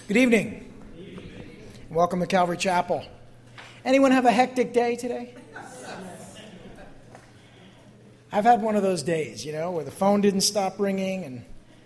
Good evening. Welcome to Calvary Chapel. Anyone have a hectic day today? I've had one of those days, where the phone didn't stop ringing, and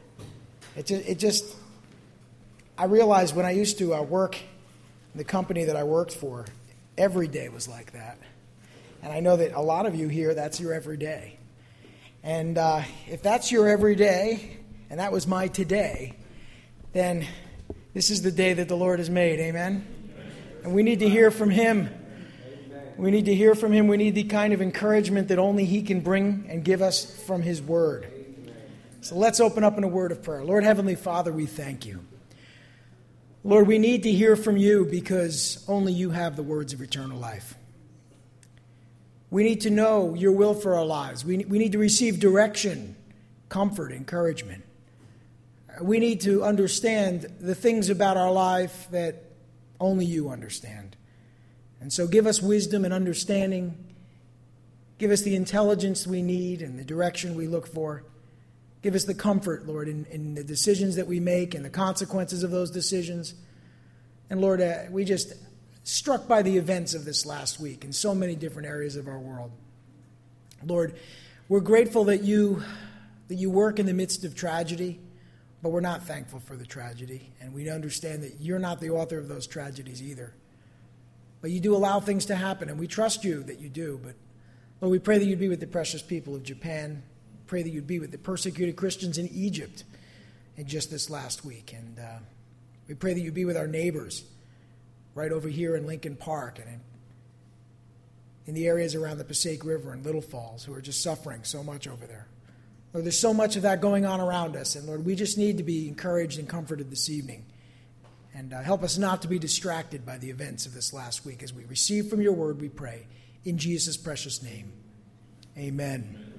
I realized when I used to work in the company that I worked for, every day was like that. And I know that a lot of you here, that's your everyday. And if that's your everyday, and that was my today, then this is the day that the Lord has made. Amen? And we need to hear from Him. We need to hear from Him. We need the kind of encouragement that only He can bring and give us from His Word. So let's open up in a word of prayer. Lord Heavenly Father, we thank You. Lord, we need to hear from You because only You have the words of eternal life. We need to know Your will for our lives. We need to receive direction, comfort, encouragement. We need to understand the things about our life that only You understand. And so give us wisdom and understanding. Give us the intelligence we need and the direction we look for. Give us the comfort, Lord, in the decisions that we make and the consequences of those decisions. And Lord, we just struck by the events of this last week in so many different areas of our world. Lord, we're grateful that you work in the midst of tragedy. But we're not thankful for the tragedy, and we understand that You're not the author of those tragedies either. But You do allow things to happen, and we trust You that You do. But Lord, we pray that You'd be with the precious people of Japan. Pray that You'd be with the persecuted Christians in Egypt in just this last week. And we pray that You'd be with our neighbors right over here in Lincoln Park and in the areas around the Passaic River and Little Falls who are just suffering so much over there. Lord, there's so much of that going on around us. And Lord, we just need to be encouraged and comforted this evening. And help us not to be distracted by the events of this last week. As we receive from Your word, we pray. In Jesus' precious name, amen.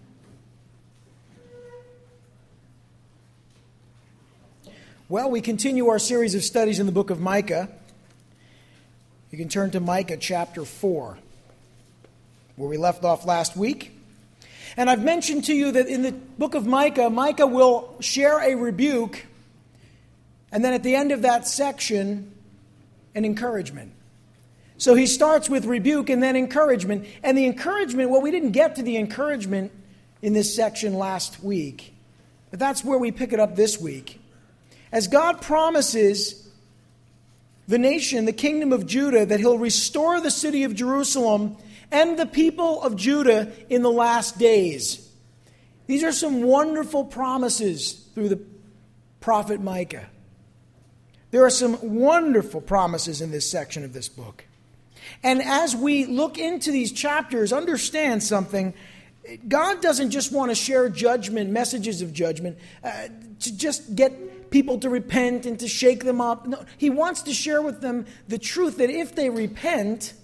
Well, we continue our series of studies in the book of Micah. You can turn to Micah chapter 4, where we left off last week. And I've mentioned to you that in the book of Micah, Micah will share a rebuke, and then at the end of that section, an encouragement. So he starts with rebuke and then encouragement. And the encouragement, well, we didn't get to the encouragement in this section last week, but that's where we pick it up this week. As God promises the nation, the kingdom of Judah, that He'll restore the city of Jerusalem and the people of Judah in the last days. These are some wonderful promises through the prophet Micah. There are some wonderful promises in this section of this book. And as we look into these chapters, understand something. God doesn't just want to share judgment, messages of judgment, to just get people to repent and to shake them up. No, He wants to share with them the truth that if they repent,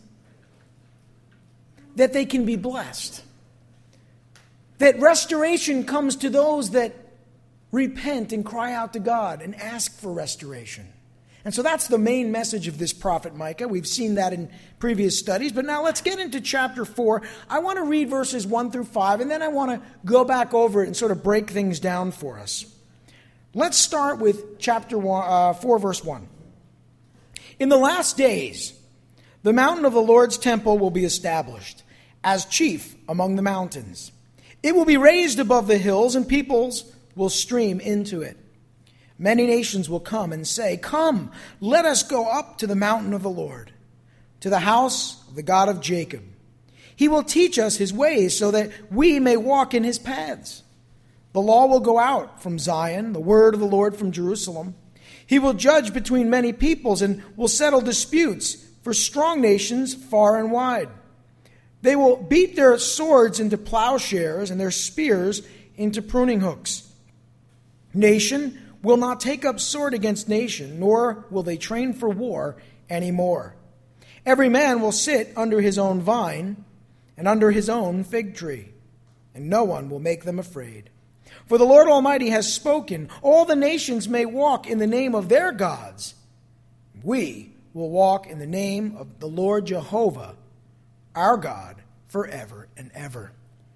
that they can be blessed. That restoration comes to those that repent and cry out to God and ask for restoration. And so that's the main message of this prophet Micah. We've seen that in previous studies. But now let's get into chapter 4. I want to read verses 1 through 5, and then I want to go back over it and sort of break things down for us. Let's start with chapter 4, verse 1. In the last days, the mountain of the Lord's temple will be established as chief among the mountains. It will be raised above the hills, and peoples will stream into it. Many nations will come and say, "Come, let us go up to the mountain of the Lord, to the house of the God of Jacob. He will teach us His ways so that we may walk in His paths. The law will go out from Zion, the word of the Lord from Jerusalem. He will judge between many peoples and will settle disputes for strong nations far and wide. They will beat their swords into plowshares and their spears into pruning hooks. Nation will not take up sword against nation, nor will they train for war anymore. Every man will sit under his own vine and under his own fig tree, and no one will make them afraid. For the Lord Almighty has spoken. All the nations may walk in the name of their gods. We will walk in the name of the Lord Jehovah, our God, forever and ever."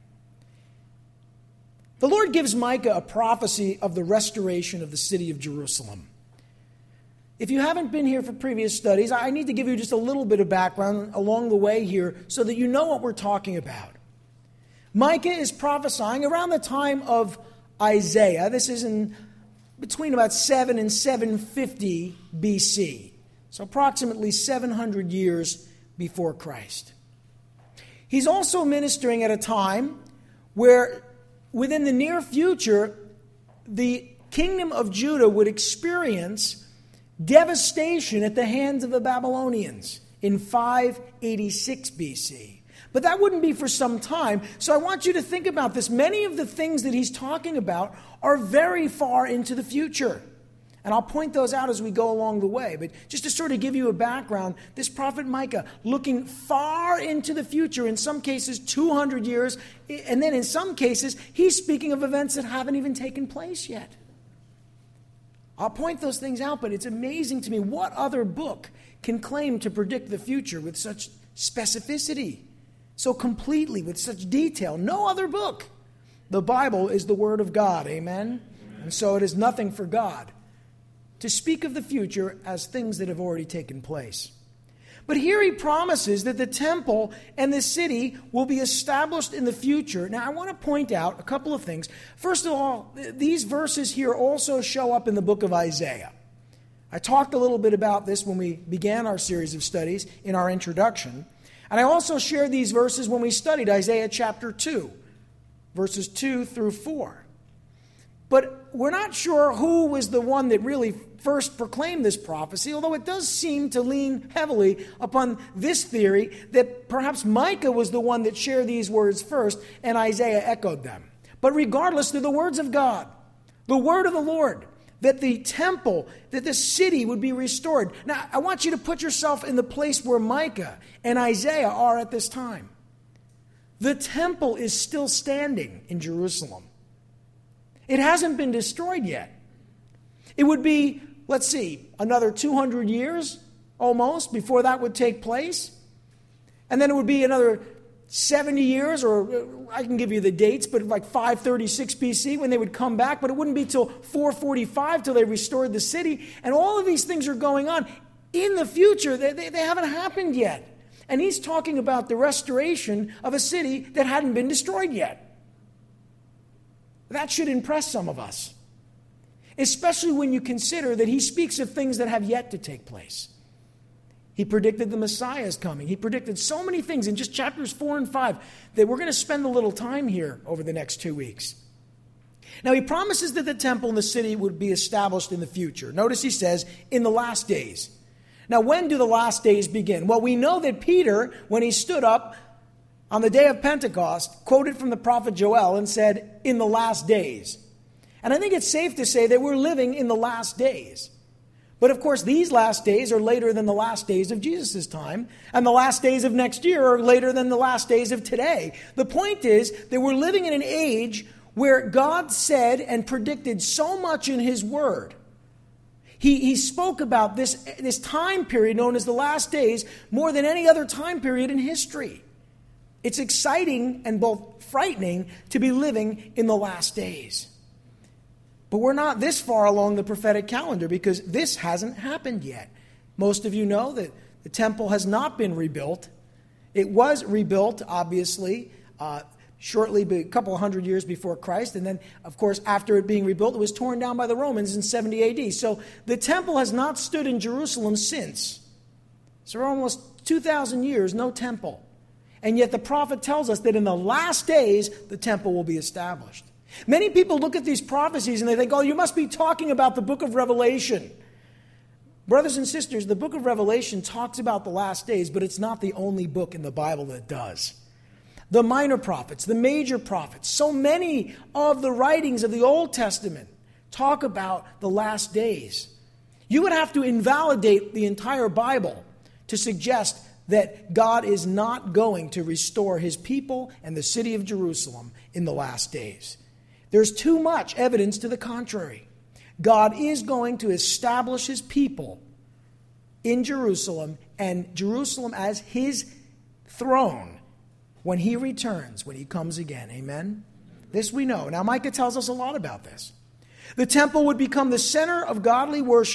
The Lord gives Micah a prophecy of the restoration of the city of Jerusalem. If you haven't been here for previous studies, I need to give you just a little bit of background along the way here so that you know what we're talking about. Micah is prophesying around the time of Isaiah. This is in between about 7 and 750 BC. So approximately 700 years before Christ. He's also ministering at a time where within the near future, the kingdom of Judah would experience devastation at the hands of the Babylonians in 586 BC. But that wouldn't be for some time. So I want you to think about this. Many of the things that he's talking about are very far into the future. And I'll point those out as we go along the way. But just to sort of give you a background, this prophet Micah looking far into the future, in some cases 200 years, and then in some cases he's speaking of events that haven't even taken place yet. I'll point those things out, but it's amazing to me what other book can claim to predict the future with such specificity, so completely, with such detail. No other book. The Bible is the Word of God, amen? And so it is nothing for God to speak of the future as things that have already taken place. But here he promises that the temple and the city will be established in the future. Now, I want to point out a couple of things. First of all, these verses here also show up in the book of Isaiah. I talked a little bit about this when we began our series of studies in our introduction. And I also shared these verses when we studied Isaiah chapter 2, verses 2 through 4. But we're not sure who was the one that really first proclaimed this prophecy, although it does seem to lean heavily upon this theory that perhaps Micah was the one that shared these words first and Isaiah echoed them. But regardless, they're the words of God, the word of the Lord, that the temple, that the city would be restored. Now, I want you to put yourself in the place where Micah and Isaiah are at this time. The temple is still standing in Jerusalem. It hasn't been destroyed yet. It would be, let's see, another 200 years almost before that would take place. And then it would be another 70 years, or I can give you the dates, but like 536 BC when they would come back. But it wouldn't be till 445 till they restored the city. And all of these things are going on in the future. They haven't happened yet. And he's talking about the restoration of a city that hadn't been destroyed yet. That should impress some of us, especially when you consider that he speaks of things that have yet to take place. He predicted the Messiah is coming. He predicted so many things in just chapters 4 and 5 that we're going to spend a little time here over the next 2 weeks. Now, he promises that the temple and the city would be established in the future. Notice he says, in the last days. Now, when do the last days begin? Well, we know that Peter, when he stood up on the day of Pentecost, quoted from the prophet Joel and said, in the last days. And I think it's safe to say that we're living in the last days. But of course, these last days are later than the last days of Jesus' time, and the last days of next year are later than the last days of today. The point is that we're living in an age where God said and predicted so much in His Word. He spoke about this time period known as the last days more than any other time period in history. It's exciting and both frightening to be living in the last days. But we're not this far along the prophetic calendar because this hasn't happened yet. Most of you know that the temple has not been rebuilt. It was rebuilt, obviously, shortly, a couple of hundred years before Christ. And then, of course, after it being rebuilt, it was torn down by the Romans in 70 AD. So the temple has not stood in Jerusalem since. So for almost 2,000 years, no temple. And yet the prophet tells us that in the last days, the temple will be established. Many people look at these prophecies and they think, oh, you must be talking about the book of Revelation. Brothers and sisters, the book of Revelation talks about the last days, but it's not the only book in the Bible that does. The minor prophets, the major prophets, so many of the writings of the Old Testament talk about the last days. You would have to invalidate the entire Bible to suggest that God is not going to restore His people and the city of Jerusalem in the last days. There's too much evidence to the contrary. God is going to establish His people in Jerusalem and Jerusalem as His throne when He returns, when He comes again. Amen? This we know. Now, Micah tells us a lot about this. The temple would become the center of godly worship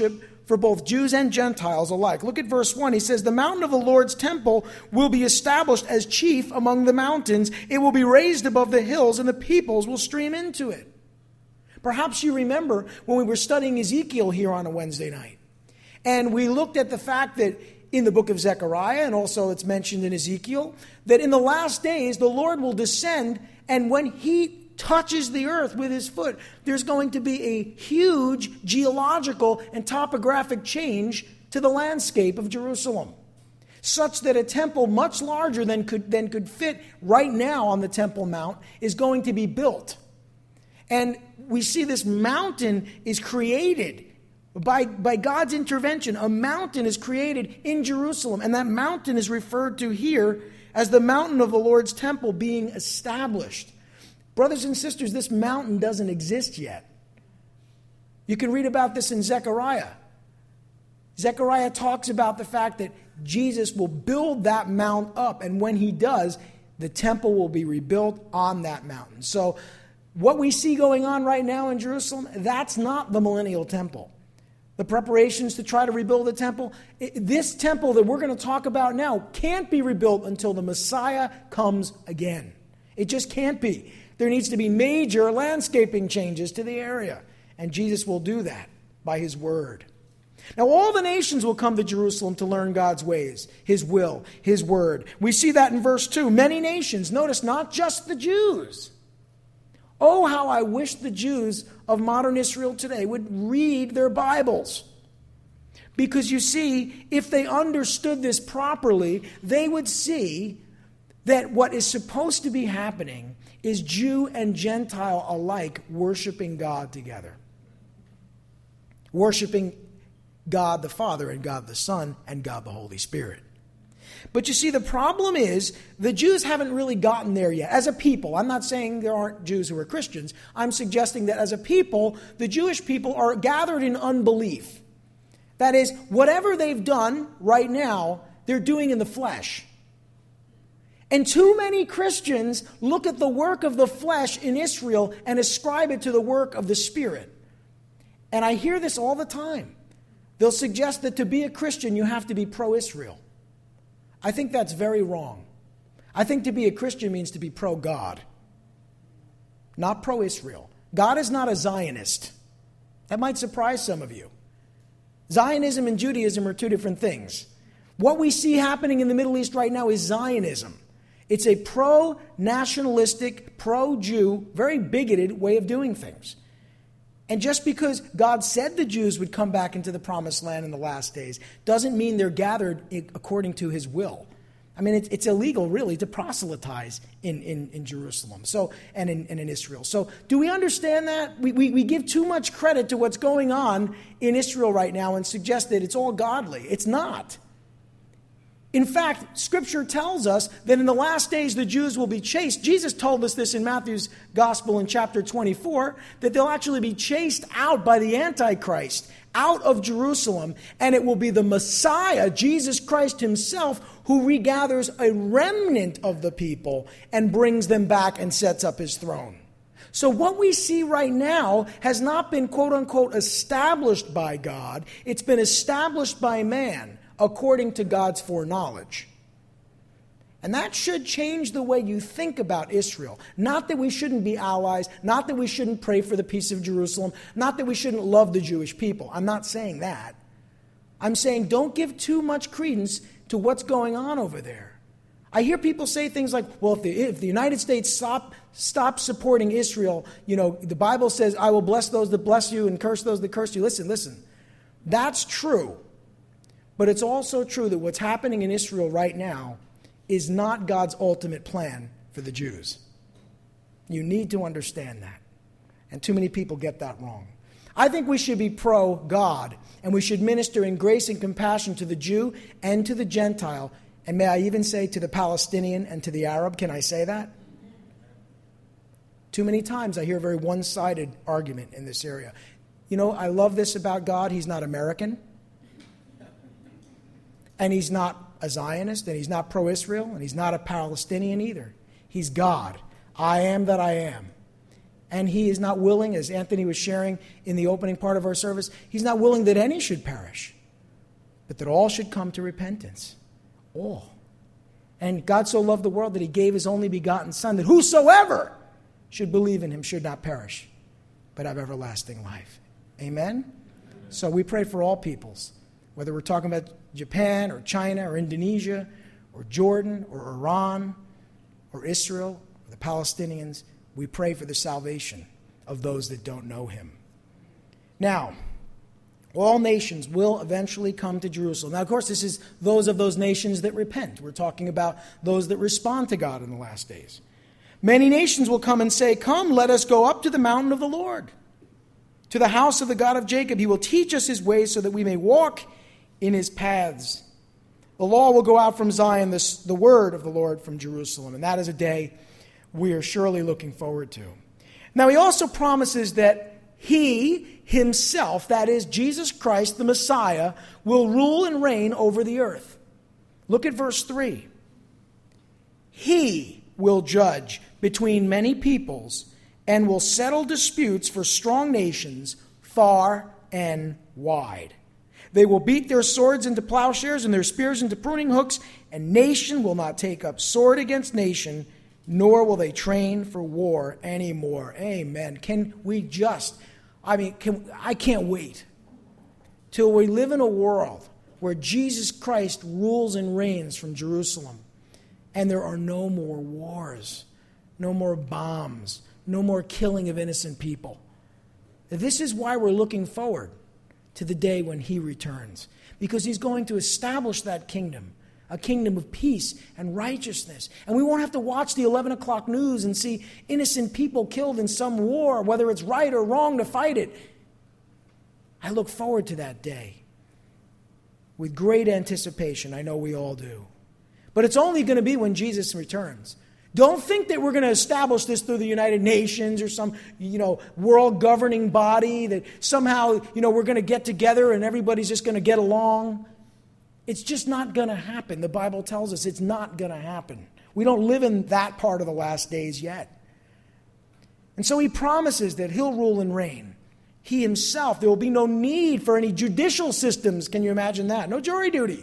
for both Jews and Gentiles alike. Look at verse 1. He says, the mountain of the Lord's temple will be established as chief among the mountains. It will be raised above the hills, and the peoples will stream into it. Perhaps you remember when we were studying Ezekiel here on a Wednesday night. And we looked at the fact that in the book of Zechariah, and also it's mentioned in Ezekiel, that in the last days the Lord will descend, and when he touches the earth with his foot, there's going to be a huge geological and topographic change to the landscape of Jerusalem, such that a temple much larger than could fit right now on the Temple Mount is going to be built. And we see this mountain is created by God's intervention. A mountain is created in Jerusalem, and that mountain is referred to here as the mountain of the Lord's temple being established. Brothers and sisters, this mountain doesn't exist yet. You can read about this in Zechariah. Zechariah talks about the fact that Jesus will build that mount up, and when he does, the temple will be rebuilt on that mountain. So what we see going on right now in Jerusalem, that's not the millennial temple. The preparations to try to rebuild the temple, this temple that we're going to talk about now can't be rebuilt until the Messiah comes again. It just can't be. There needs to be major landscaping changes to the area, and Jesus will do that by his word. Now, all the nations will come to Jerusalem to learn God's ways, his will, his word. We see that in verse 2. Many nations, notice, not just the Jews. Oh, how I wish the Jews of modern Israel today would read their Bibles. Because you see, if they understood this properly, they would see that what is supposed to be happening is Jew and Gentile alike worshiping God together. Worshiping God the Father and God the Son and God the Holy Spirit. But you see, the problem is the Jews haven't really gotten there yet. As a people, I'm not saying there aren't Jews who are Christians. I'm suggesting that as a people, the Jewish people are gathered in unbelief. That is, whatever they've done right now, they're doing in the flesh. And too many Christians look at the work of the flesh in Israel and ascribe it to the work of the Spirit. And I hear this all the time. They'll suggest that to be a Christian, you have to be pro-Israel. I think that's very wrong. I think to be a Christian means to be pro-God, not pro-Israel. God is not a Zionist. That might surprise some of you. Zionism and Judaism are two different things. What we see happening in the Middle East right now is Zionism. It's a pro-nationalistic, pro-Jew, very bigoted way of doing things. And just because God said the Jews would come back into the promised land in the last days doesn't mean they're gathered according to his will. I mean, it's illegal, really, to proselytize in Jerusalem and in Israel. So do we understand that? We give too much credit to what's going on in Israel right now and suggest that it's all godly. It's not. In fact, Scripture tells us that in the last days the Jews will be chased. Jesus told us this in Matthew's Gospel in chapter 24, that they'll actually be chased out by the Antichrist, out of Jerusalem, and it will be the Messiah, Jesus Christ himself, who regathers a remnant of the people and brings them back and sets up his throne. So what we see right now has not been, quote-unquote, established by God. It's been established by man, according to God's foreknowledge. And that should change the way you think about Israel. Not that we shouldn't be allies, not that we shouldn't pray for the peace of Jerusalem, not that we shouldn't love the Jewish people. I'm not saying that. I'm saying don't give too much credence to what's going on over there. I hear people say things like, well, if the United States stops supporting Israel, the Bible says, I will bless those that bless you and curse those that curse you. Listen. That's true. But it's also true that what's happening in Israel right now is not God's ultimate plan for the Jews. You need to understand that. And too many people get that wrong. I think we should be pro-God, and we should minister in grace and compassion to the Jew and to the Gentile, and may I even say to the Palestinian and to the Arab. Can I say that? Too many times I hear a very one-sided argument in this area. I love this about God. He's not American. And he's not a Zionist, and he's not pro-Israel, and he's not a Palestinian either. He's God. I am that I am. And he is not willing, as Anthony was sharing in the opening part of our service, he's not willing that any should perish, but that all should come to repentance. All. And God so loved the world that he gave his only begotten Son, that whosoever should believe in him should not perish, but have everlasting life. Amen? So we pray for all peoples, whether we're talking about Japan or China or Indonesia or Jordan or Iran or Israel or the Palestinians. We pray for the salvation of those that don't know him. Now, all nations will eventually come to Jerusalem. Now, of course, this is those of those nations that repent. We're talking about those that respond to God in the last days. Many nations will come and say, "Come, let us go up to the mountain of the Lord, to the house of the God of Jacob. He will teach us his ways so that we may walk in his paths. The law will go out from Zion, the word of the Lord from Jerusalem." And that is a day we are surely looking forward to. Now, he also promises that he himself, that is Jesus Christ, the Messiah, will rule and reign over the earth. Look at verse 3. He will judge between many peoples and will settle disputes for strong nations far and wide. They will beat their swords into plowshares and their spears into pruning hooks, and nation will not take up sword against nation, nor will they train for war anymore. Amen. Can we just, I can't wait till we live in a world where Jesus Christ rules and reigns from Jerusalem, and there are no more wars, no more bombs, no more killing of innocent people. This is why we're looking forward to the day when he returns, because he's going to establish that kingdom, a kingdom of peace and righteousness. And we won't have to watch the 11 o'clock news and see innocent people killed in some war, whether it's right or wrong to fight it. I look forward to that day with great anticipation. I know we all do. But it's only going to be when Jesus returns. Don't think that we're going to establish this through the United Nations or some, world governing body, that somehow, we're going to get together and everybody's just going to get along. It's just not going to happen. The Bible tells us it's not going to happen. We don't live in that part of the last days yet. And so he promises that he'll rule and reign. He himself, there will be no need for any judicial systems. Can you imagine that? No jury duty.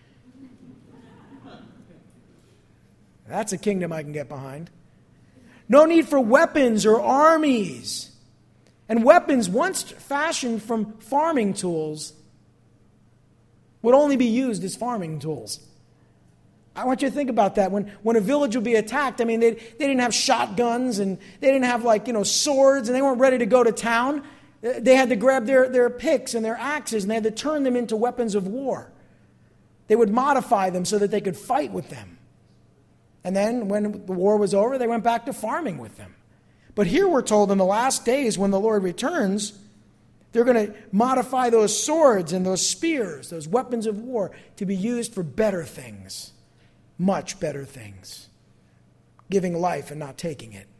That's a kingdom I can get behind. No need for weapons or armies. And weapons, once fashioned from farming tools, would only be used as farming tools. I want you to think about that. When a village would be attacked, they didn't have shotguns and they didn't have swords, and they weren't ready to go to town. They had to grab their picks and their axes, and they had to turn them into weapons of war. They would modify them so that they could fight with them. And then when the war was over, they went back to farming with them. But here we're told in the last days when the Lord returns, they're going to modify those swords and those spears, those weapons of war, to be used for better things, much better things, giving life and not taking it.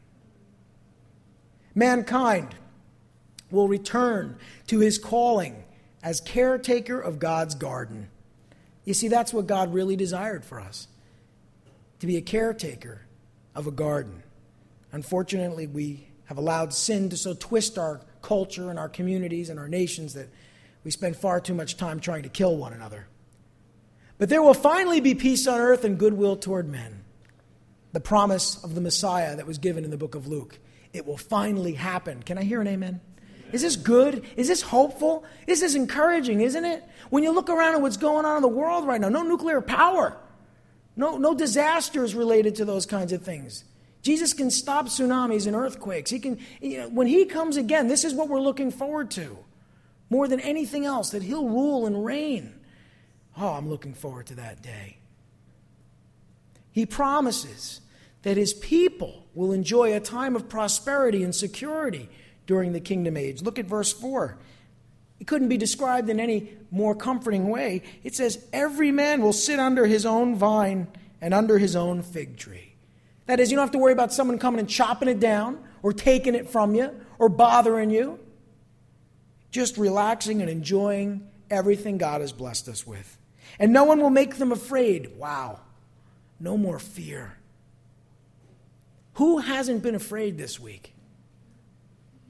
Mankind will return to his calling as caretaker of God's garden. You see, that's what God really desired for us, to be a caretaker of a garden. Unfortunately, we have allowed sin to so twist our culture and our communities and our nations that we spend far too much time trying to kill one another. But there will finally be peace on earth and goodwill toward men. The promise of the Messiah that was given in the book of Luke. It will finally happen. Can I hear an amen? Is this good? Is this hopeful? This is encouraging, isn't it? When you look around at what's going on in the world right now, no nuclear power, no disasters related to those kinds of things. Jesus can stop tsunamis and earthquakes. He can, when he comes again, this is what we're looking forward to. More than anything else, that he'll rule and reign. Oh, I'm looking forward to that day. He promises that his people will enjoy a time of prosperity and security during the kingdom age. Look at verse 4. It couldn't be described in any more comforting way. It says, every man will sit under his own vine and under his own fig tree. That is, you don't have to worry about someone coming and chopping it down or taking it from you or bothering you. Just relaxing and enjoying everything God has blessed us with. And no one will make them afraid. Wow. No more fear. Who hasn't been afraid this week?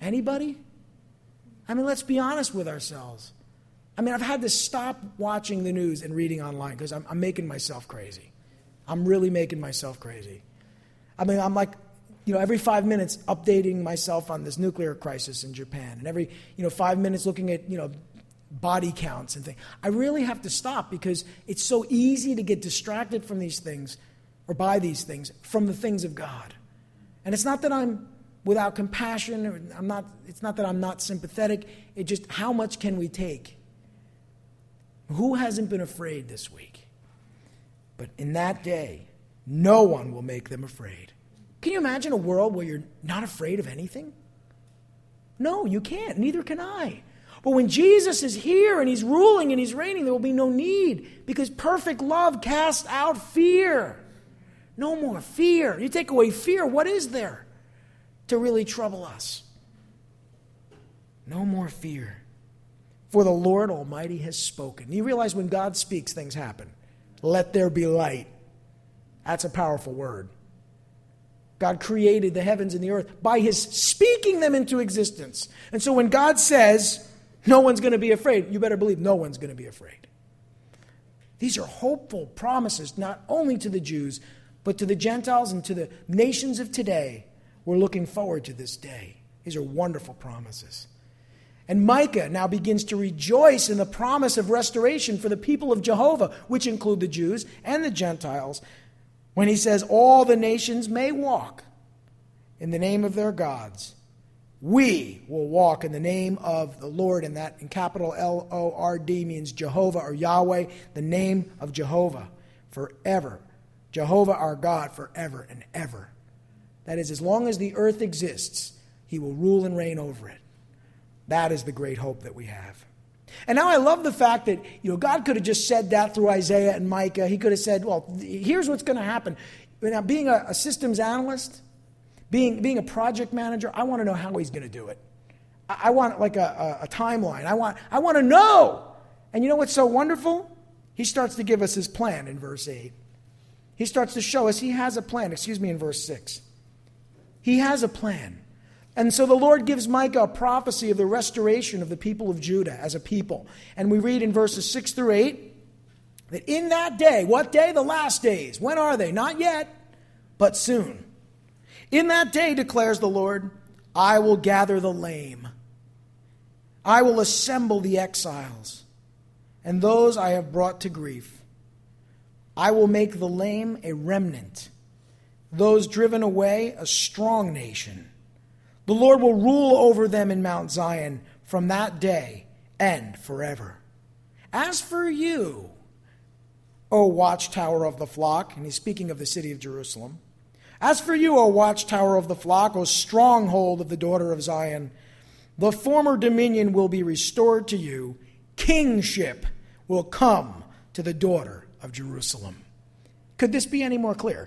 Anybody? I mean, let's be honest with ourselves. I mean, I've had to stop watching the news and reading online because I'm making myself crazy. I'm really making myself crazy. I mean, I'm like, every 5 minutes updating myself on this nuclear crisis in Japan. And every, 5 minutes looking at, body counts and things. I really have to stop because it's so easy to get distracted from these things or by these things from the things of God. And it's not that I'm without compassion. Or it's not that I'm not sympathetic. It's just how much can we take? Who hasn't been afraid this week? But in that day, no one will make them afraid. Can you imagine a world where you're not afraid of anything? No, you can't. Neither can I. But when Jesus is here and he's ruling and he's reigning, there will be no need because perfect love casts out fear. No more fear. You take away fear, what is there to really trouble us? No more fear. For the Lord Almighty has spoken. You realize when God speaks, things happen. Let there be light. That's a powerful word. God created the heavens and the earth by his speaking them into existence. And so when God says, no one's going to be afraid, you better believe no one's going to be afraid. These are hopeful promises, not only to the Jews, but to the Gentiles and to the nations of today. We're looking forward to this day. These are wonderful promises. And Micah now begins to rejoice in the promise of restoration for the people of Jehovah, which include the Jews and the Gentiles, when he says, all the nations may walk in the name of their gods. We will walk in the name of the Lord, and that in capital L-O-R-D means Jehovah or Yahweh, the name of Jehovah, forever. Jehovah our God forever and ever. That is, as long as the earth exists, he will rule and reign over it. That is the great hope that we have. And now I love the fact that, God could have just said that through Isaiah and Micah. He could have said, well, here's what's going to happen. Now, being a systems analyst, being a project manager, I want to know how he's going to do it. I want like a timeline. I want to know. And you know what's so wonderful? He starts to give us his plan in verse 8. He starts to show us he has a plan. In verse 6. He has a plan. And so the Lord gives Micah a prophecy of the restoration of the people of Judah as a people. And we read in verses 6 through 8 that in that day, what day? The last days. When are they? Not yet, but soon. In that day, declares the Lord, I will gather the lame. I will assemble the exiles, and those I have brought to grief. I will make the lame a remnant, those driven away a strong nation. The Lord will rule over them in Mount Zion from that day and forever. As for you, O watchtower of the flock, and he's speaking of the city of Jerusalem. As for you, O watchtower of the flock, O stronghold of the daughter of Zion, the former dominion will be restored to you. Kingship will come to the daughter of Jerusalem. Could this be any more clear?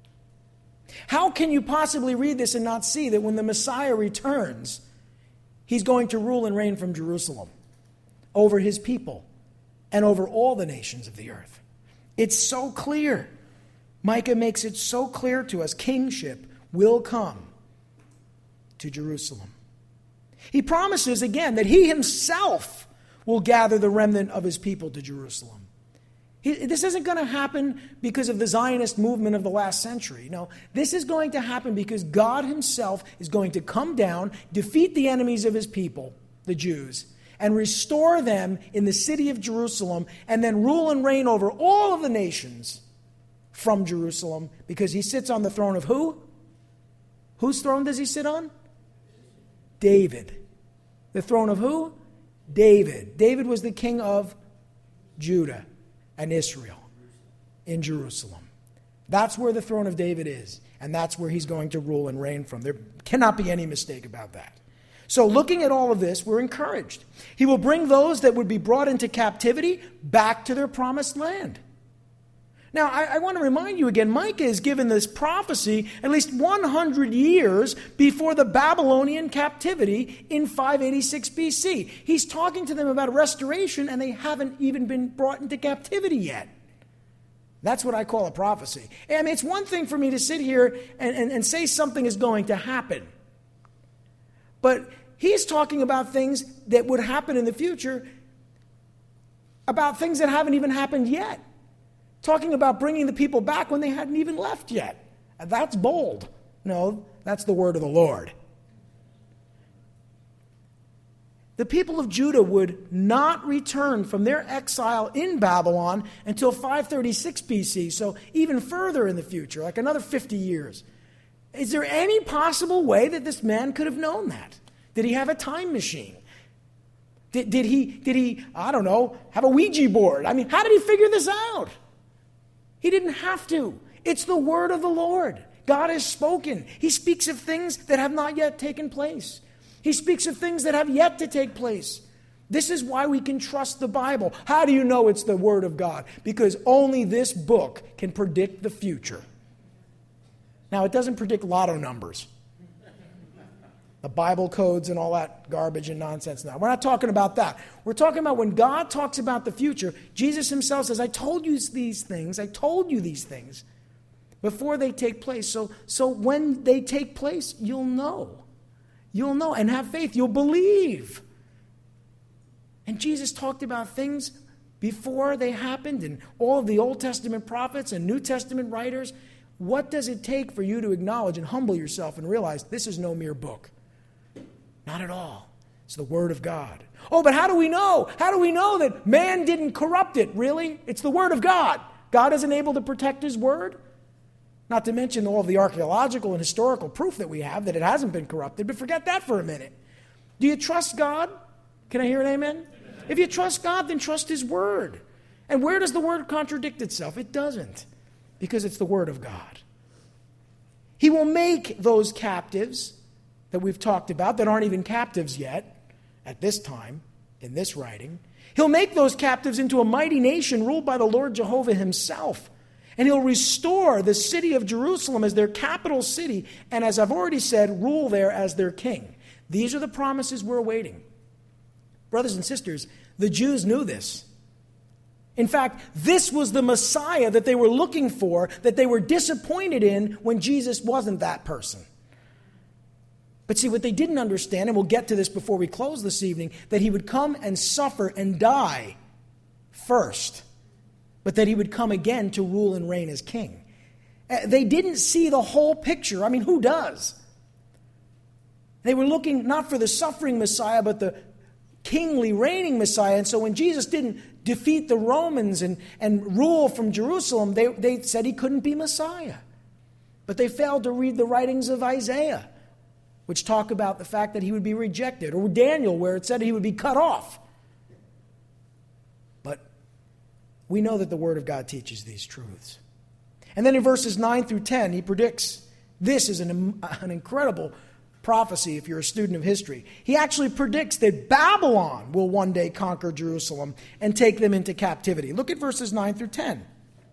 How can you possibly read this and not see that when the Messiah returns, he's going to rule and reign from Jerusalem over his people and over all the nations of the earth? It's so clear. Micah makes it so clear to us. Kingship will come to Jerusalem. He promises again that he himself will gather the remnant of his people to Jerusalem. This isn't going to happen because of the Zionist movement of the last century. No, this is going to happen because God himself is going to come down, defeat the enemies of his people, the Jews, and restore them in the city of Jerusalem, and then rule and reign over all of the nations from Jerusalem, because he sits on the throne of who? Whose throne does he sit on? David. The throne of who? David. David was the king of Judah and Israel in Jerusalem. That's where the throne of David is, and that's where he's going to rule and reign from. There cannot be any mistake about that. So looking at all of this, we're encouraged. He will bring those that would be brought into captivity back to their promised land. Now, I want to remind you again, Micah is given this prophecy at least 100 years before the Babylonian captivity in 586 BC. He's talking to them about restoration, and they haven't even been brought into captivity yet. That's what I call a prophecy. I mean, it's one thing for me to sit here and say something is going to happen. But He's talking about things that would happen in the future, about things that haven't even happened yet. Talking about bringing the people back when they hadn't even left yet. That's bold. No, that's the word of the Lord. The people of Judah would not return from their exile in Babylon until 536 BC, so even further in the future, like another 50 years. Is there any possible way that this man could have known that? Did he have a time machine? Did he, I don't know, have a Ouija board? I mean, how did he figure this out? He didn't have to. It's the word of the Lord. God has spoken. He speaks of things that have not yet taken place. He speaks of things that have yet to take place. This is why we can trust the Bible. How do you know it's the Word of God? Because only this book can predict the future. Now, it doesn't predict lotto numbers, the Bible codes and all that garbage and nonsense. Now, we're not talking about that. We're talking about when God talks about the future, Jesus himself says, I told you these things before they take place. So when they take place, you'll know. You'll know and have faith. You'll believe. And Jesus talked about things before they happened, and all of the Old Testament prophets and New Testament writers. What does it take for you to acknowledge and humble yourself and realize this is no mere book? Not at all. It's the Word of God. Oh, but how do we know? How do we know that man didn't corrupt it? Really? It's the Word of God. God isn't able to protect His Word? Not to mention all of the archaeological and historical proof that we have that it hasn't been corrupted, but forget that for a minute. Do you trust God? Can I hear an amen? Amen. If you trust God, then trust His Word. And where does the Word contradict itself? It doesn't, because it's the Word of God. He will make those captives that we've talked about, that aren't even captives yet, at this time, in this writing. He'll make those captives into a mighty nation ruled by the Lord Jehovah Himself. And He'll restore the city of Jerusalem as their capital city, and as I've already said, rule there as their king. These are the promises we're awaiting. Brothers and sisters, the Jews knew this. In fact, this was the Messiah that they were looking for, that they were disappointed in when Jesus wasn't that person. But see, what they didn't understand, and we'll get to this before we close this evening, that He would come and suffer and die first, but that He would come again to rule and reign as king. They didn't see the whole picture. I mean, who does? They were looking not for the suffering Messiah, but the kingly reigning Messiah. And so when Jesus didn't defeat the Romans and rule from Jerusalem, they said He couldn't be Messiah. But they failed to read the writings of Isaiah, which talk about the fact that He would be rejected, or Daniel, where it said He would be cut off. But we know that the Word of God teaches these truths. And then in verses 9 through 10, He predicts, this is an incredible prophecy if you're a student of history. He actually predicts that Babylon will one day conquer Jerusalem and take them into captivity. Look at verses 9 through 10.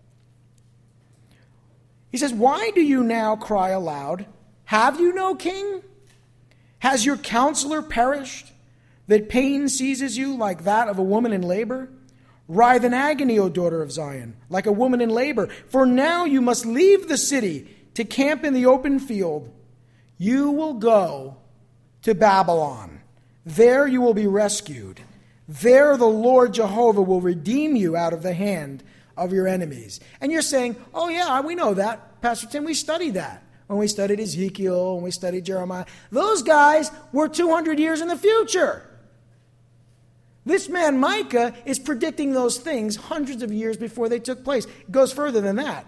He says, why do you now cry aloud? Have you no king? Has your counselor perished, that pain seizes you like that of a woman in labor? Writhe in agony, O daughter of Zion, like a woman in labor. For now you must leave the city to camp in the open field. You will go to Babylon. There you will be rescued. There the Lord Jehovah will redeem you out of the hand of your enemies. And you're saying, oh yeah, we know that. Pastor Tim, we studied that when we studied Ezekiel, when we studied Jeremiah. Those guys were 200 years in the future. This man Micah is predicting those things hundreds of years before they took place. It goes further than that.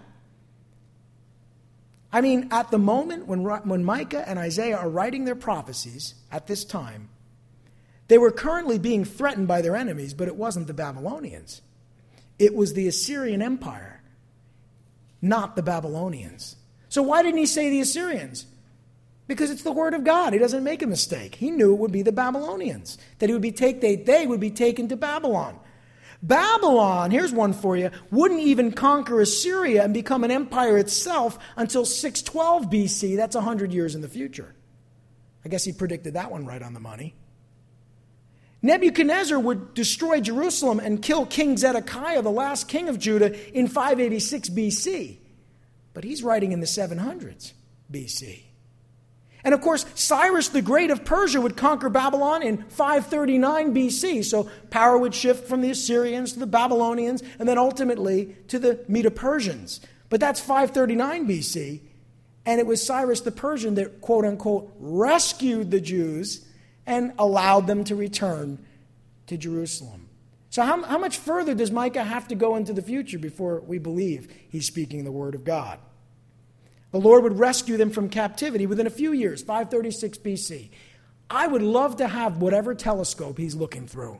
I mean, at the moment when Micah and Isaiah are writing their prophecies at this time, they were currently being threatened by their enemies, but it wasn't the Babylonians. It was the Assyrian Empire, not the Babylonians. So why didn't he say the Assyrians? Because it's the Word of God. He doesn't make a mistake. He knew it would be the Babylonians, that they would be taken to Babylon. Babylon, here's one for you, wouldn't even conquer Assyria and become an empire itself until 612 BC. That's 100 years in the future. I guess he predicted that one right on the money. Nebuchadnezzar would destroy Jerusalem and kill King Zedekiah, the last king of Judah, in 586 BC. But he's writing in the 700s BC. And of course, Cyrus the Great of Persia would conquer Babylon in 539 BC. So power would shift from the Assyrians to the Babylonians and then ultimately to the Medo-Persians. But that's 539 BC. And it was Cyrus the Persian that, quote unquote, rescued the Jews and allowed them to return to Jerusalem. So how much further does Micah have to go into the future before we believe he's speaking the word of God? The Lord would rescue them from captivity within a few years, 536 BC. I would love to have whatever telescope he's looking through.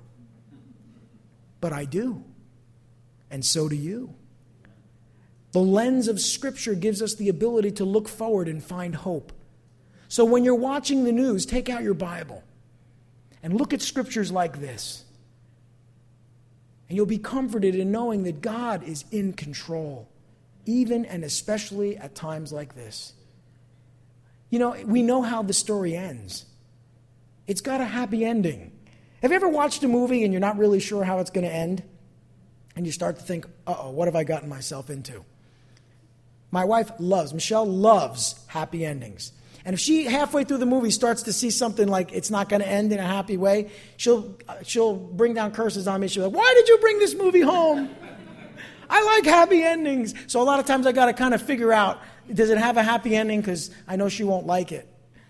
But I do. And so do you. The lens of Scripture gives us the ability to look forward and find hope. So when you're watching the news, take out your Bible and look at scriptures like this. And you'll be comforted in knowing that God is in control, even and especially at times like this. You know, we know how the story ends. It's got a happy ending. Have you ever watched a movie and you're not really sure how it's going to end? And you start to think, uh-oh, what have I gotten myself into? My wife Michelle loves happy endings. And if she halfway through the movie starts to see something like it's not going to end in a happy way, she'll bring down curses on me. She'll be like, why did you bring this movie home? I like happy endings. So a lot of times I got to kind of figure out, does it have a happy ending? Because I know she won't like it.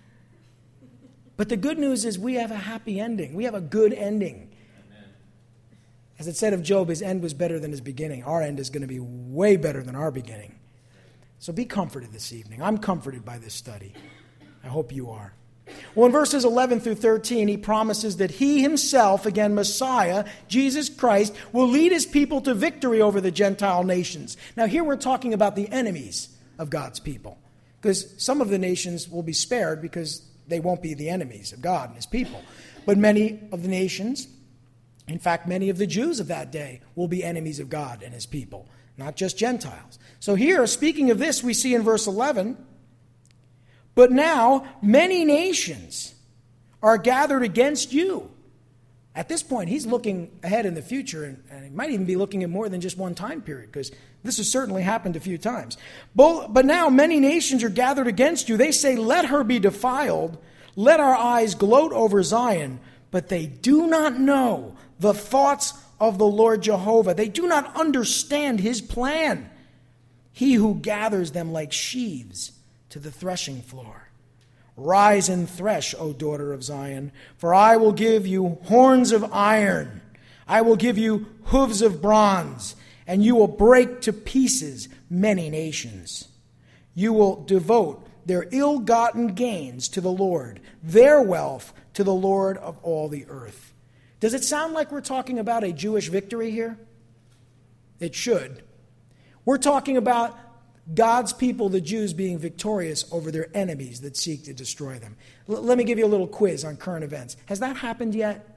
But the good news is we have a happy ending. We have a good ending. Amen. As it said of Job, his end was better than his beginning. Our end is going to be way better than our beginning. So be comforted this evening. I'm comforted by this study. I hope you are. Well, in verses 11 through 13, he promises that he himself, again, Messiah, Jesus Christ, will lead his people to victory over the Gentile nations. Now, here we're talking about the enemies of God's people, because some of the nations will be spared because they won't be the enemies of God and his people. But many of the nations, in fact, many of the Jews of that day, will be enemies of God and his people, not just Gentiles. So here, speaking of this, we see in verse 11, but now many nations are gathered against you. At this point, he's looking ahead in the future, and he might even be looking at more than just one time period, because this has certainly happened a few times. But now many nations are gathered against you. They say, let her be defiled. Let our eyes gloat over Zion. But they do not know the thoughts of the Lord Jehovah. They do not understand his plan. He who gathers them like sheaves to the threshing floor. Rise and thresh, O daughter of Zion, for I will give you horns of iron. I will give you hooves of bronze, and you will break to pieces many nations. You will devote their ill-gotten gains to the Lord, their wealth to the Lord of all the earth. Does it sound like we're talking about a Jewish victory here? It should. We're talking about God's people, the Jews, being victorious over their enemies that seek to destroy them. Let me give you a little quiz on current events. Has that happened yet?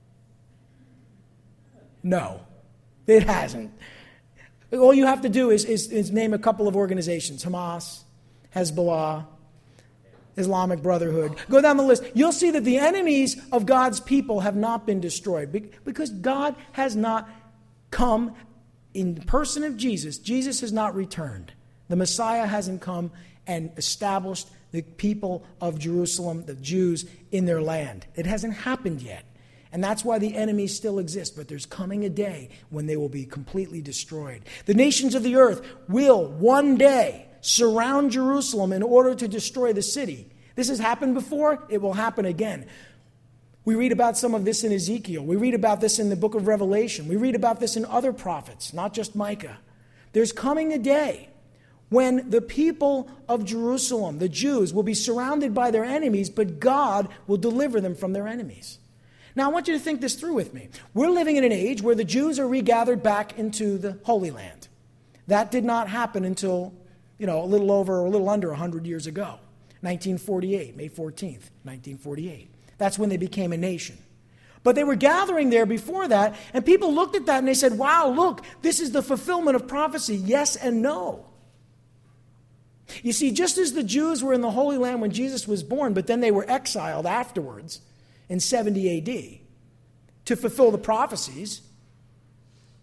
No, it hasn't. All you have to do is name a couple of organizations: Hamas, Hezbollah, Islamic Brotherhood. Go down the list. You'll see that the enemies of God's people have not been destroyed because God has not come in the person of Jesus. Jesus has not returned. The Messiah hasn't come and established the people of Jerusalem, the Jews, in their land. It hasn't happened yet. And that's why the enemies still exist. But there's coming a day when they will be completely destroyed. The nations of the earth will one day surround Jerusalem in order to destroy the city. This has happened before. It will happen again. We read about some of this in Ezekiel. We read about this in the book of Revelation. We read about this in other prophets, not just Micah. There's coming a day when the people of Jerusalem, the Jews, will be surrounded by their enemies, but God will deliver them from their enemies. Now, I want you to think this through with me. We're living in an age where the Jews are regathered back into the Holy Land. That did not happen until, a little under 100 years ago. 1948, May 14th, 1948. That's when they became a nation. But they were gathering there before that, and people looked at that and they said, wow, look, this is the fulfillment of prophecy. Yes and no. You see, just as the Jews were in the Holy Land when Jesus was born, but then they were exiled afterwards in 70 AD to fulfill the prophecies,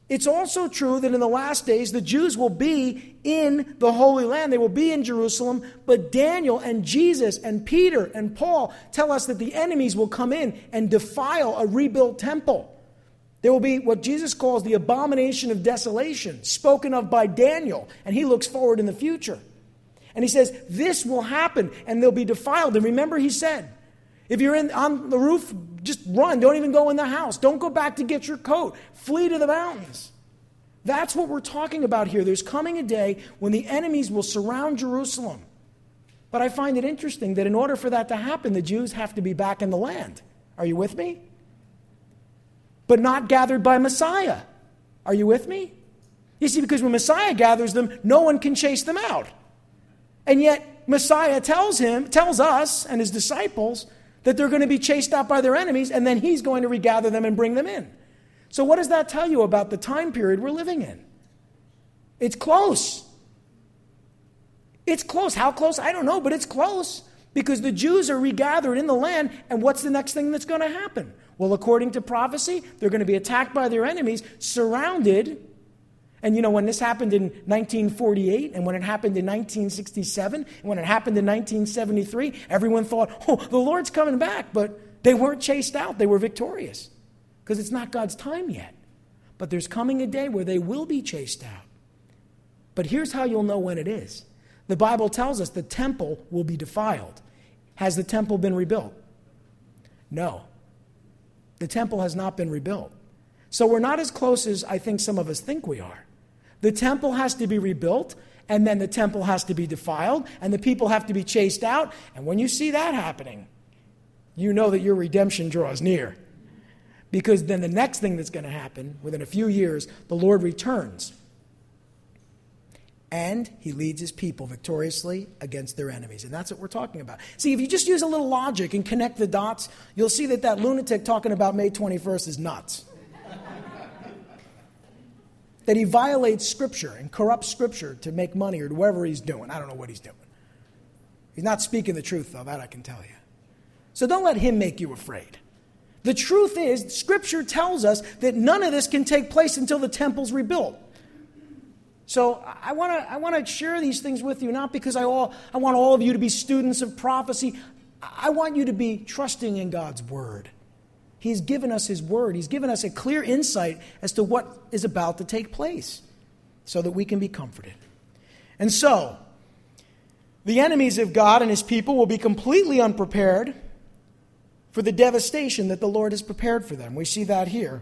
It's also true that in the last days, the Jews will be in the Holy Land. They will be in Jerusalem. But Daniel and Jesus and Peter and Paul tell us that the enemies will come in and defile a rebuilt temple. There will be what Jesus calls the abomination of desolation, spoken of by Daniel. And he looks forward in the future. And he says, this will happen and they'll be defiled. And remember, he said, if you're on the roof, just run. Don't even go in the house. Don't go back to get your coat. Flee to the mountains. That's what we're talking about here. There's coming a day when the enemies will surround Jerusalem. But I find it interesting that in order for that to happen, the Jews have to be back in the land. Are you with me? But not gathered by Messiah. Are you with me? You see, because when Messiah gathers them, no one can chase them out. And yet, Messiah tells us and his disciples that they're going to be chased out by their enemies, and then he's going to regather them and bring them in. So what does that tell you about the time period we're living in? It's close. It's close. How close? I don't know, but it's close. Because the Jews are regathered in the land, and what's the next thing that's going to happen? Well, according to prophecy, they're going to be attacked by their enemies, surrounded. And you know, when this happened in 1948, and when it happened in 1967, and when it happened in 1973, everyone thought, oh, the Lord's coming back. But they weren't chased out. They were victorious. Because it's not God's time yet. But there's coming a day where they will be chased out. But here's how you'll know when it is. The Bible tells us the temple will be defiled. Has the temple been rebuilt? No. The temple has not been rebuilt. So we're not as close as I think some of us think we are. The temple has to be rebuilt, and then the temple has to be defiled, and the people have to be chased out. And when you see that happening, you know that your redemption draws near. Because then the next thing that's going to happen, within a few years, the Lord returns. And he leads his people victoriously against their enemies. And that's what we're talking about. See, if you just use a little logic and connect the dots, you'll see that lunatic talking about May 21st is nuts. That he violates Scripture and corrupts Scripture to make money or whatever he's doing. I don't know what he's doing. He's not speaking the truth, though, that I can tell you. So don't let him make you afraid. The truth is, Scripture tells us that none of this can take place until the temple's rebuilt. So I want to share these things with you, not because I want all of you to be students of prophecy. I want you to be trusting in God's Word. He's given us His Word. He's given us a clear insight as to what is about to take place so that we can be comforted. And so, the enemies of God and His people will be completely unprepared for the devastation that the Lord has prepared for them. We see that here.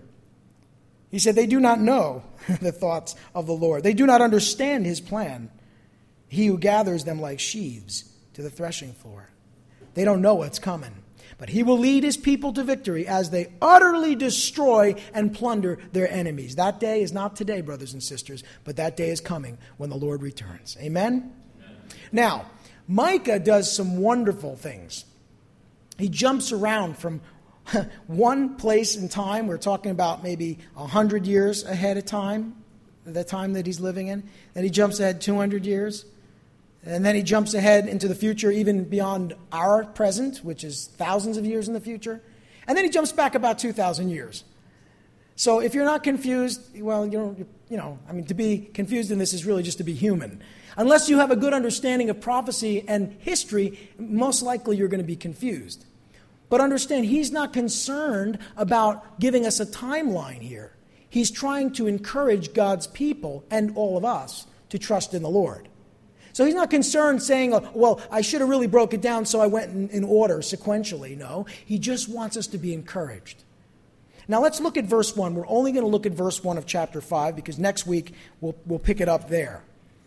He said they do not know the thoughts of the Lord. They do not understand His plan. He who gathers them like sheaves to the threshing floor. They don't know what's coming. But He will lead His people to victory as they utterly destroy and plunder their enemies. That day is not today, brothers and sisters, but that day is coming when the Lord returns. Amen? Amen. Now, Micah does some wonderful things. He jumps around from one place in time. We're talking about maybe 100 years ahead of time, the time that he's living in. Then he jumps ahead 200 years. And then he jumps ahead into the future, even beyond our present, which is thousands of years in the future. And then he jumps back about 2,000 years. So if you're not confused, well, to be confused in this is really just to be human. Unless you have a good understanding of prophecy and history, most likely you're going to be confused. But understand, He's not concerned about giving us a timeline here. He's trying to encourage God's people and all of us to trust in the Lord. So He's not concerned saying, well, I should have really broke it down so I went in order sequentially. No, He just wants us to be encouraged. Now let's look at verse 1. We're only going to look at verse 1 of chapter 5 because next week we'll pick it up there.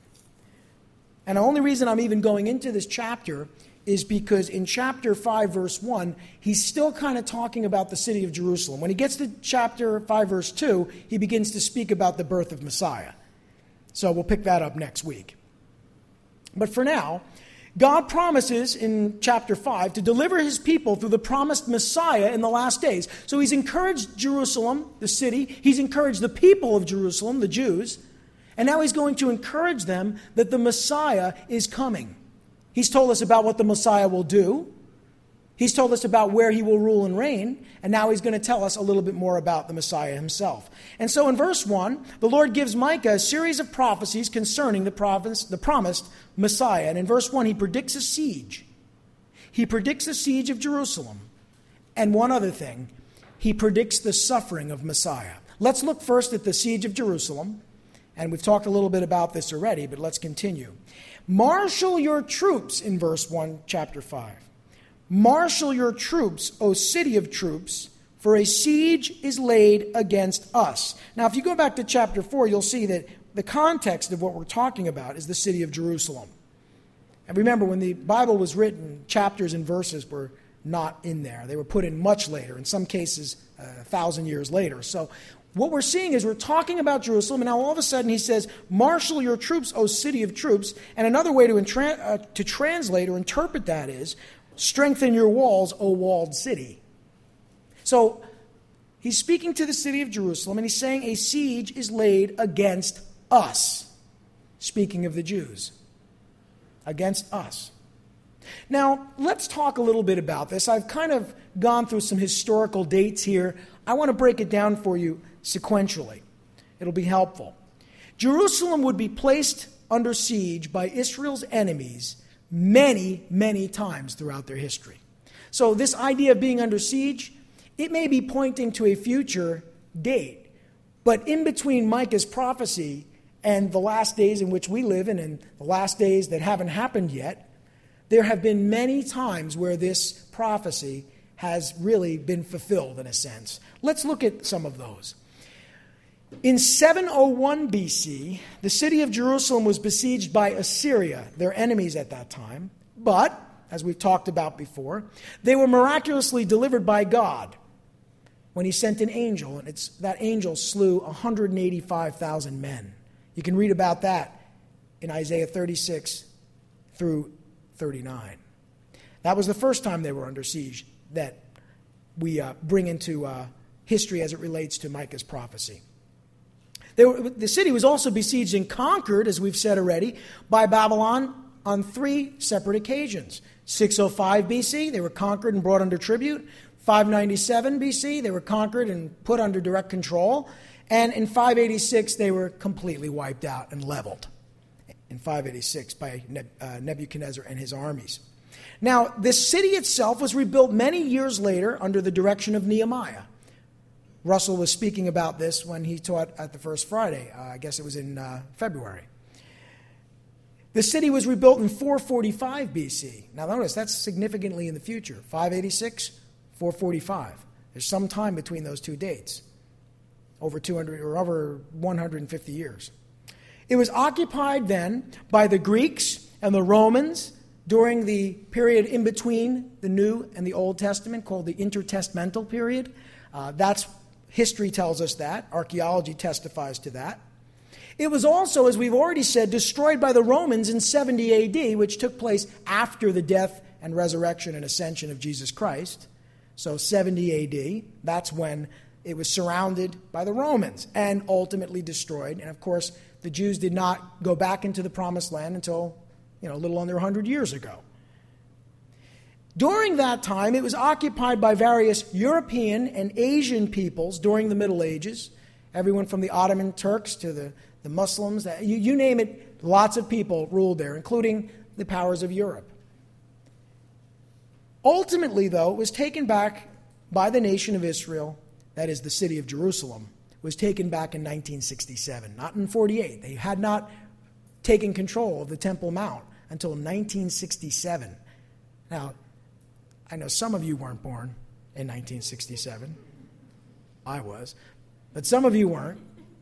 And the only reason I'm even going into this chapter is because in chapter 5, verse 1, he's still kind of talking about the city of Jerusalem. When he gets to chapter 5, verse 2, he begins to speak about the birth of Messiah. So we'll pick that up next week. But for now, God promises in chapter 5 to deliver His people through the promised Messiah in the last days. So He's encouraged Jerusalem, the city. He's encouraged the people of Jerusalem, the Jews. And now He's going to encourage them that the Messiah is coming. He's told us about what the Messiah will do. He's told us about where he will rule and reign, and now he's going to tell us a little bit more about the Messiah himself. And so in verse 1, the Lord gives Micah a series of prophecies concerning the promised Messiah. And in verse 1, he predicts a siege. He predicts the siege of Jerusalem. And one other thing, he predicts the suffering of Messiah. Let's look first at the siege of Jerusalem. And we've talked a little bit about this already, but let's continue. Marshal your troops in verse 1, chapter 5. Marshal your troops, O city of troops, for a siege is laid against us. Now, if you go back to chapter 4, you'll see that the context of what we're talking about is the city of Jerusalem. And remember, when the Bible was written, chapters and verses were not in there. They were put in much later, in some cases 1,000 years later. So what we're seeing is we're talking about Jerusalem, and now all of a sudden he says, marshal your troops, O city of troops. And another way to translate or interpret that is, strengthen your walls, O walled city. So he's speaking to the city of Jerusalem, and he's saying a siege is laid against us. Speaking of the Jews. Against us. Now, let's talk a little bit about this. I've kind of gone through some historical dates here. I want to break it down for you sequentially. It'll be helpful. Jerusalem would be placed under siege by Israel's enemies many, many times throughout their history. So this idea of being under siege, it may be pointing to a future date. But in between Micah's prophecy and the last days in which we live in and the last days that haven't happened yet, there have been many times where this prophecy has really been fulfilled in a sense. Let's look at some of those. In 701 BC, the city of Jerusalem was besieged by Assyria, their enemies at that time. But, as we've talked about before, they were miraculously delivered by God when he sent an angel, and that angel slew 185,000 men. You can read about that in Isaiah 36 through 39. That was the first time they were under siege that we bring into history as it relates to Micah's prophecy. The city was also besieged and conquered, as we've said already, by Babylon on 3 separate occasions. 605 BC, they were conquered and brought under tribute. 597 BC, they were conquered and put under direct control. And in 586, they were completely wiped out and leveled. In 586 by Nebuchadnezzar and his armies. Now, this city itself was rebuilt many years later under the direction of Nehemiah. Russell was speaking about this when he taught at the First Friday. I guess it was in February. The city was rebuilt in 445 BC. Now notice, that's significantly in the future. 586, 445. There's some time between those two dates. Over 200 or over 150 years. It was occupied then by the Greeks and the Romans during the period in between the New and the Old Testament called the intertestamental period. That's history tells us that. Archaeology testifies to that. It was also, as we've already said, destroyed by the Romans in 70 AD, which took place after the death and resurrection and ascension of Jesus Christ. So 70 AD, that's when it was surrounded by the Romans and ultimately destroyed. And of course, the Jews did not go back into the Promised Land until, a little under 100 years ago. During that time, it was occupied by various European and Asian peoples during the Middle Ages. Everyone from the Ottoman Turks to the Muslims, you name it, lots of people ruled there, including the powers of Europe. Ultimately, though, it was taken back by the nation of Israel, that is the city of Jerusalem, was taken back in 1967, not in 48. They had not taken control of the Temple Mount until 1967. Now, I know some of you weren't born in 1967. I was. But some of you weren't.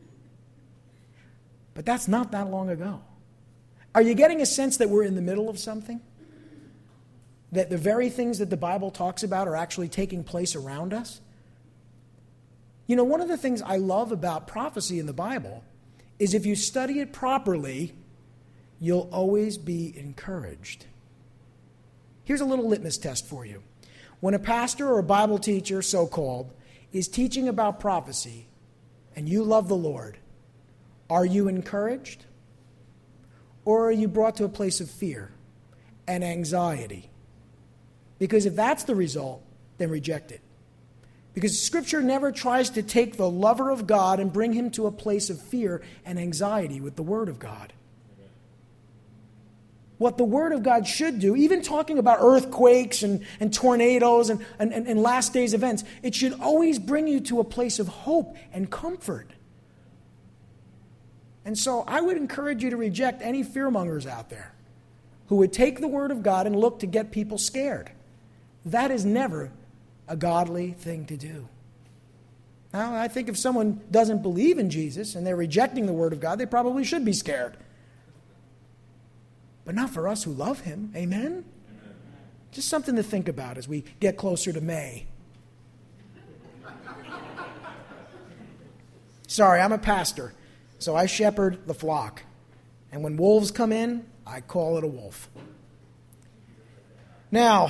But that's not that long ago. Are you getting a sense that we're in the middle of something? That the very things that the Bible talks about are actually taking place around us? One of the things I love about prophecy in the Bible is if you study it properly, you'll always be encouraged. Here's a little litmus test for you. When a pastor or a Bible teacher, so-called, is teaching about prophecy and you love the Lord, are you encouraged? Or are you brought to a place of fear and anxiety? Because if that's the result, then reject it. Because Scripture never tries to take the lover of God and bring him to a place of fear and anxiety with the Word of God. What the Word of God should do, even talking about earthquakes and tornadoes and last days events, it should always bring you to a place of hope and comfort. And so I would encourage you to reject any fearmongers out there who would take the Word of God and look to get people scared. That is never a godly thing to do. Now, I think if someone doesn't believe in Jesus and they're rejecting the Word of God, they probably should be scared. But not for us who love Him. Amen? Amen. Just something to think about as we get closer to May. Sorry, I'm a pastor, so I shepherd the flock. And when wolves come in, I call it a wolf. Now,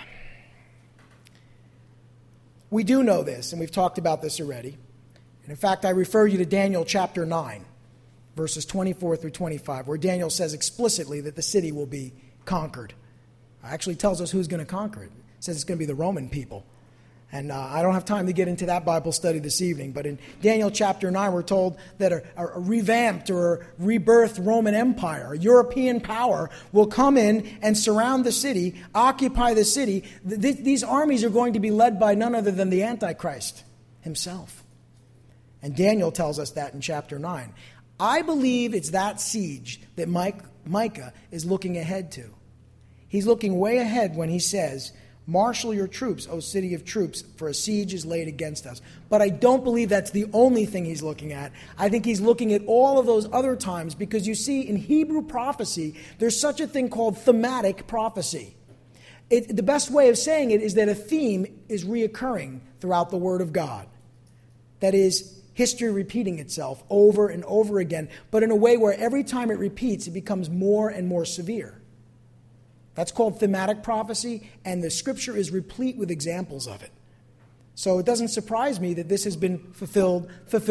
we do know this, and we've talked about this already. And in fact, I refer you to Daniel chapter 9, verses 24 through 25, where Daniel says explicitly that the city will be conquered. It actually tells us who's going to conquer it. It says it's going to be the Roman people. And I don't have time to get into that Bible study this evening, but in Daniel chapter 9, we're told that a revamped or a rebirthed Roman Empire, a European power, will come in and surround the city, occupy the city. These armies are going to be led by none other than the Antichrist himself. And Daniel tells us that in chapter 9. I believe it's that siege that Micah is looking ahead to. He's looking way ahead when he says, "Marshal your troops, O city of troops, for a siege is laid against us." But I don't believe that's the only thing he's looking at. I think he's looking at all of those other times because you see, in Hebrew prophecy, there's such a thing called thematic prophecy. The best way of saying it is that a theme is reoccurring throughout the Word of God. That is, history repeating itself over and over again, but in a way where every time it repeats, it becomes more and more severe. That's called thematic prophecy, and the Scripture is replete with examples of it. So it doesn't surprise me that this has been fulfilled,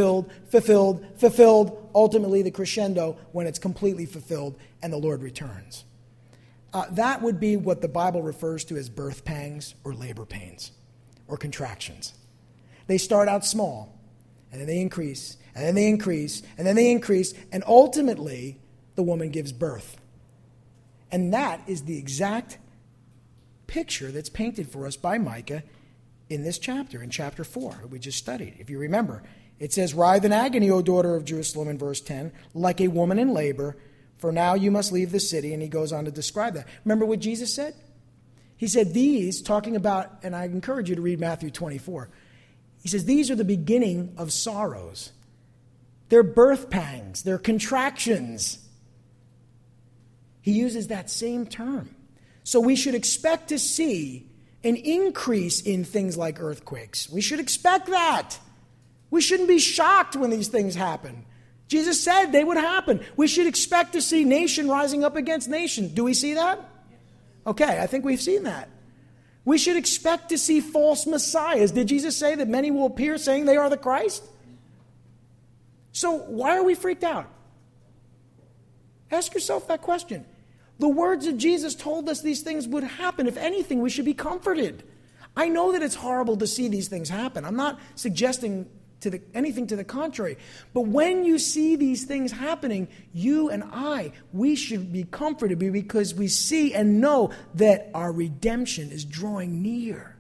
ultimately the crescendo when it's completely fulfilled and the Lord returns. That would be what the Bible refers to as birth pangs or labor pains or contractions. They start out small, and then they increase, and then they increase, and then they increase, and ultimately the woman gives birth. And that is the exact picture that's painted for us by Micah in this chapter, in chapter 4, that we just studied. If you remember, it says, "Writhe in agony, O daughter of Jerusalem," in verse 10, "like a woman in labor, for now you must leave the city." And he goes on to describe that. Remember what Jesus said? He said these, talking about, and I encourage you to read Matthew 24, he says these are the beginning of sorrows. They're birth pangs, they're contractions. He uses that same term. So we should expect to see an increase in things like earthquakes. We should expect that. We shouldn't be shocked when these things happen. Jesus said they would happen. We should expect to see nation rising up against nation. Do we see that? Okay, I think we've seen that. We should expect to see false messiahs. Did Jesus say that many will appear saying they are the Christ? So why are we freaked out? Ask yourself that question. The words of Jesus told us these things would happen. If anything, we should be comforted. I know that it's horrible to see these things happen. I'm not suggesting anything to the contrary. But when you see these things happening, you and I, we should be comforted because we see and know that our redemption is drawing near.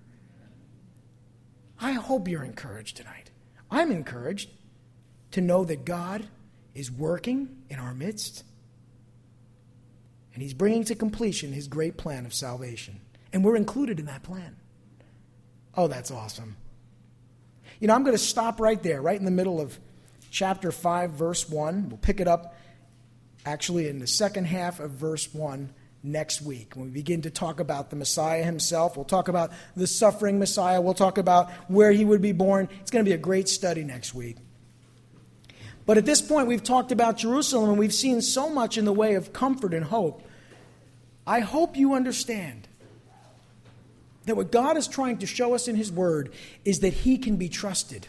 I hope you're encouraged tonight. I'm encouraged to know that God is working in our midst. And He's bringing to completion His great plan of salvation. And we're included in that plan. Oh, that's awesome. You know, I'm going to stop right there, right in the middle of chapter 5, verse 1. We'll pick it up actually in the second half of verse 1 next week. When we begin to talk about the Messiah Himself, we'll talk about the suffering Messiah. We'll talk about where He would be born. It's going to be a great study next week. But at this point, we've talked about Jerusalem, and we've seen so much in the way of comfort and hope. I hope you understand that what God is trying to show us in His Word is that He can be trusted.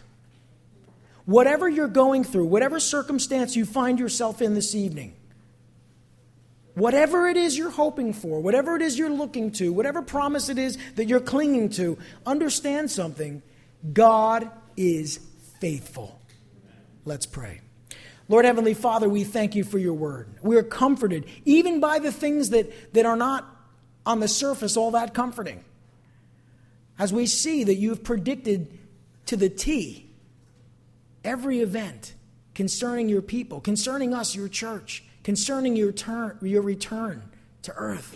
Whatever you're going through, whatever circumstance you find yourself in this evening, whatever it is you're hoping for, whatever it is you're looking to, whatever promise it is that you're clinging to, understand something. God is faithful. Let's pray. Lord Heavenly Father, we thank you for your word. We are comforted even by the things that are not on the surface all that comforting. As we see that you've predicted to the T every event concerning your people, concerning us, your church, concerning your return to earth.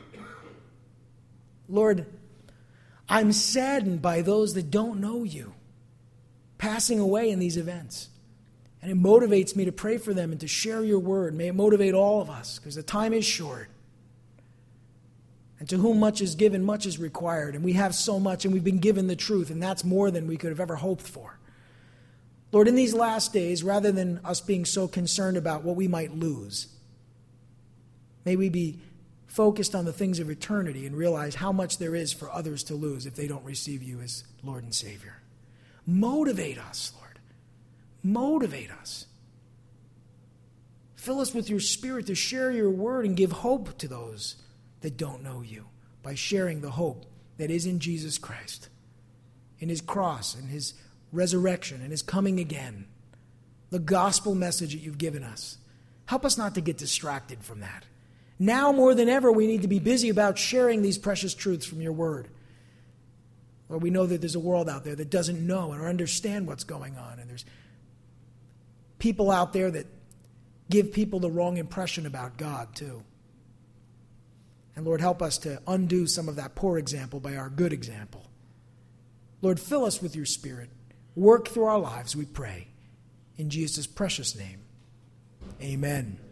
Lord, I'm saddened by those that don't know you passing away in these events. And it motivates me to pray for them and to share your word. May it motivate all of us, because the time is short. And to whom much is given, much is required. And we have so much, and we've been given the truth, and that's more than we could have ever hoped for. Lord, in these last days, rather than us being so concerned about what we might lose, may we be focused on the things of eternity and realize how much there is for others to lose if they don't receive you as Lord and Savior. Motivate us, Lord. Motivate us. Fill us with your Spirit to share your word and give hope to those that don't know you by sharing the hope that is in Jesus Christ, in his cross, in his resurrection, and his coming again. The gospel message that you've given us. Help us not to get distracted from that. Now more than ever, we need to be busy about sharing these precious truths from your word. Lord, we know that there's a world out there that doesn't know or understand what's going on, and there's people out there that give people the wrong impression about God too. And Lord, help us to undo some of that poor example by our good example. Lord, fill us with your Spirit. Work through our lives, we pray. In Jesus' precious name, amen.